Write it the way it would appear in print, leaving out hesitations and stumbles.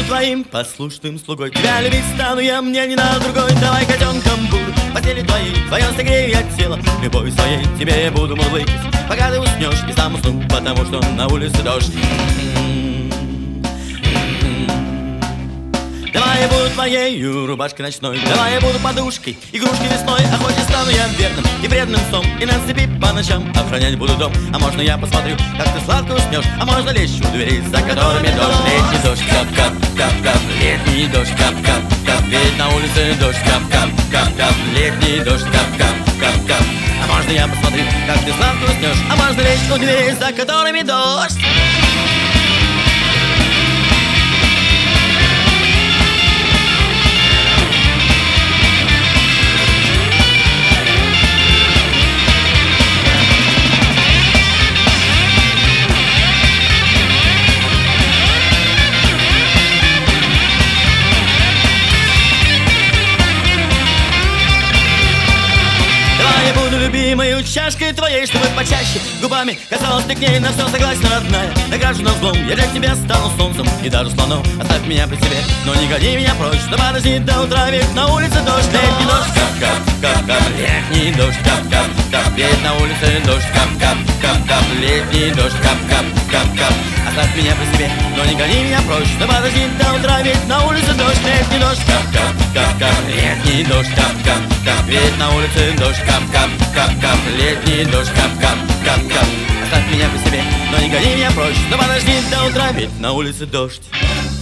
твоим послушным слугой. Тебя любить стану я, мне не надо другой. Давай котенком буду, постели твоей, твое согрею я тело. Любовью своей тебе я буду мурлыкать, пока ты уснешь и сам усну, потому что на улице дождь. Давай я буду твоей рубашкой ночной, давай я буду подушкой, игрушкой весной. А хоть и стану я верным и преданным сном, и на цепи по ночам охранять буду дом. А можно я посмотрю, как ты сладко уснешь, а можно лечь у дверей, за которыми дождь. Летний дождь, кап-кап, кап-кап, летний дождь, кап-кап, кап. Ведь на улице дождь, кап-кап, кап-кап, летний дождь, кап-кап, кап-кап. А можно я посмотрю, как ты сладко уснешь, а можно лечь у дверей, за которыми дождь. Любимою чашкой твоей, чтобы почаще губами касалась ты к ней, на все согласна, родная. Награждена злом, я для тебя стану солнцем и даже слоном. Оставь меня при себе, но не гони меня прочь. Да подожди до утра, ведь на улице дождь. Летний дождь, кап-кап, кап-кап, летний дождь, кап-кап, кап. Ведь на улице дождь, кап-кап, кап-кап, летний дождь, кап-кап, кап-кап. Оставь меня при себе, но не гони меня прочь. Да подожди до утра, ведь на улице дождь. Летний дождь, кап-кап, кап-кап, летний дождь, кап-кап, кап. Ведь на улице дождь, кап-кап, кап-кап, летний дождь, кап-кап, кап-кап. Оставь меня при себе, но не гони меня прочь. Да подожди до утра, ведь на улице дождь.